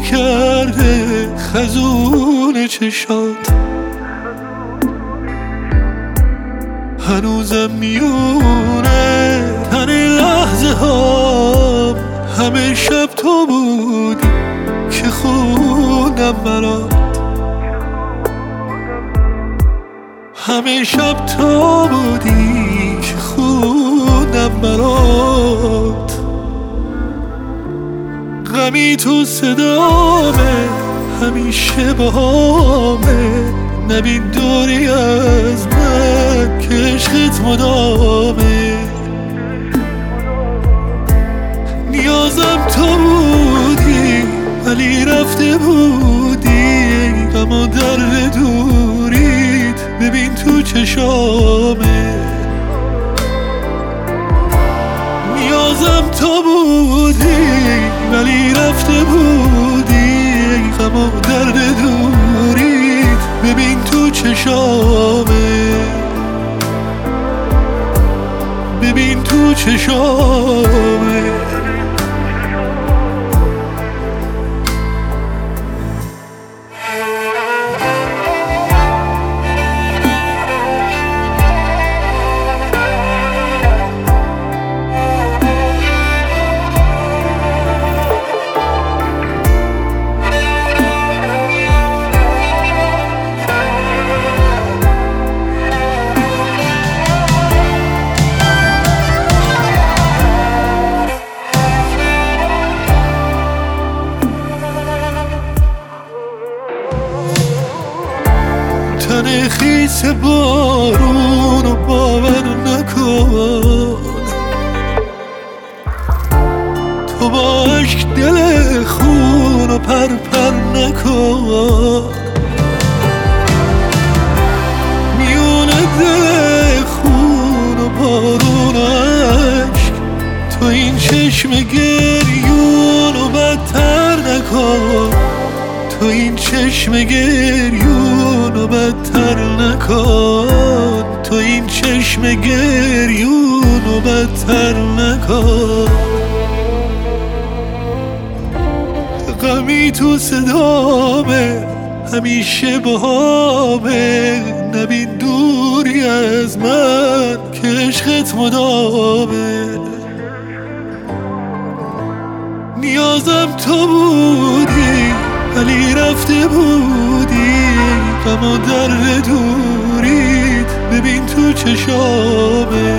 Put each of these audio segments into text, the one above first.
کرده خزون چشات، هنوزم میونه تن لحظه ها. همه شب تو بودی که خوندم برات، همه شب تو بودی که خوندم برات. غمی تو صدامه همیشه باهامه، نبین دوری از من که عشقت مدامه. نیازم تو بودی ولی رفته بودی، غم و درد دوریت ببین تو چشامه. نیازم تو بودی ولی رفته بودی، غم و درد دوریت ببین تو چشامه، ببین تو چشامه. تن خیس بارون و باور نکن، تو با عشق دل خون و پر نکن. میونه دل خون و بارون و عشق، تو این چشم گریون و بدتر نکن، تو این چشم گریون و بدتر نکن، تو این چشم گریون و بدتر نکن. غمی تو صدامه همیشه باهامه، نبین دوری از من که عشقت مدامه. نیازم تو بودی ولی رفته بودی، غم و درد دوریت ببین تو چشامه.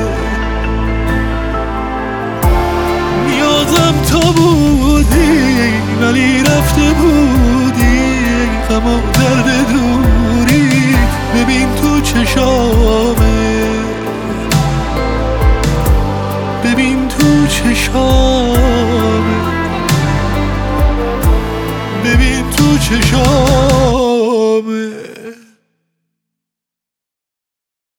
نیازم تو بودی ولی رفته بودی، غم و درد دوریت ببین تو چشامه، ببین تو چشامه، ببین تو چشامه.